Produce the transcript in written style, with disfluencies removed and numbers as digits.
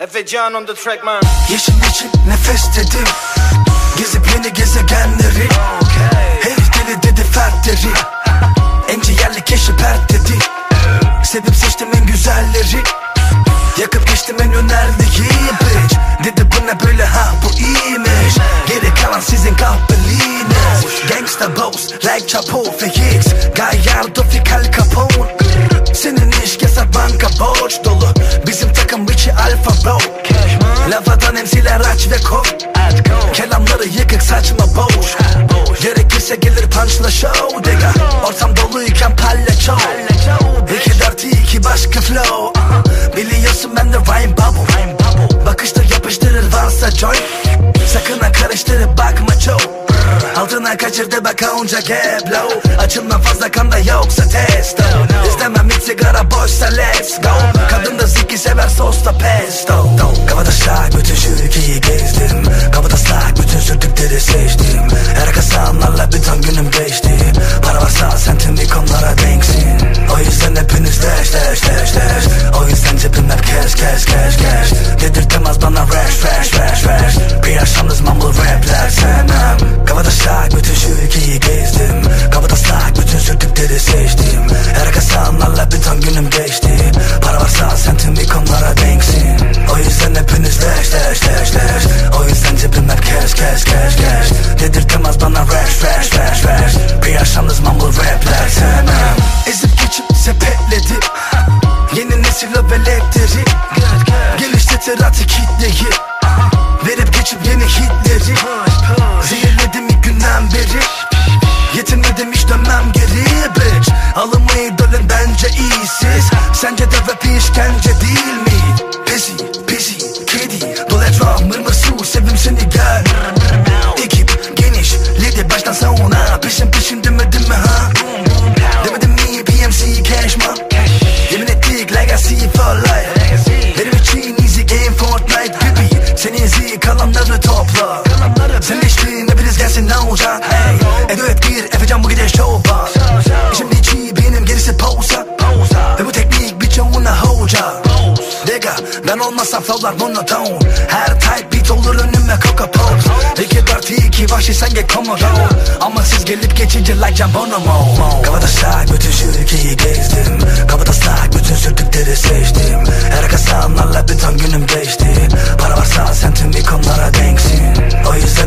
Efecan on the track man. Yeşil için nefes dedim, gezip yeni gezegenleri. Herif deli dedi fertleri, ence yerli keşi pert dedi. Sevip seçtim en güzelleri, yakıp geçtim en önerdiği bitch. Dedi bu ne böyle, ha bu iyiymiş. Geri kalan sizin kahpeliğiniz. Gangsta boss like Chapo ve Hicks, Gallardo ve Al Capone. Senin iş keser banka borç dolu, bizim takım Richie Alfa bro. Lavadan emziler aç ve kov, kelamları yıkık saçma boş. Gerekirse gelir punchla show dega, ortam doluyken palyaço. 2-4-2 başka flow, biliyorsun ben de rhyme bubble. Bakıştır yapıştırır varsa joy, sakın ha karıştırıp bakma çok. Altına kaçırdı bak onca geblo, açılma fazla kanda yoksa testo. İstemem hiç sigara boşsa let's go. Kadın da ziki sever sosta pesto. Kafada şak bütün şu ülkeyi gezdim, kafada sak bütün sürtükleri seçtim. Her kasamlarla bütün günüm geçti, para varsa sen tüm ikonlara denksin. O yüzden hepiniz dash dash dash dash, o yüzden cebim hep cash cash cash cash. Dedirtemez bana rash rash rash rash, bir yaşamdız mumble rapler sevmem. Kafada şak bütün şu ülkeyi gezdim, kafada sak bütün sürtükleri seçtim. Her kasamlarla bütün günüm geçti, para varsa sen tüm ikonlara denksin. O yüzden hepiniz dash dash dash dash, o yüzden cebim hep cash cash cash cash. Dedirtemez bana rash rash rash rash, bir yaşamdız mumble rapler sevmem. Ezip geçip sepetledim, yeni nesil öveletleri. Geliştirtir artık kitleyi, verip geçip yeni hitleri. Zehirledim ilk günden beri, yetinmedim hiç dönmem geri bitch. Alınma idolün bence iyisiz, sence de rap işkence değil mi? Pesi, pesi, kedi, dolu etraf mırmır su, sevim seni gel. Ekip geniş, ledi baştan sona, peşin peşin demedim mi ha? Demedim mi PMC cash man? Yemin ettik legacy for life, benim için easy game Fortnite gibi. Senin zi kalanları topla, sen içtin hepiniz gelsin ne olacak hey. Edo et gir Efecan bu gece show var. İşim içi benim gerisi posa, ve bu teknik birçoğuna hoca. Dega ben olmazsam flowlar monoton, her type beat olur önüme coca pose. 2-4-2 vahşi sen gel komodo, ama siz gelip geçince like Can Bonomo. Kafada şak bütün şu ülkeyi gezdim, kafada sak bütün sürtükleri seçtim. Her kasamlarla bütün günüm geçti, para varsa sen tüm ikonlara denksin. O yüzden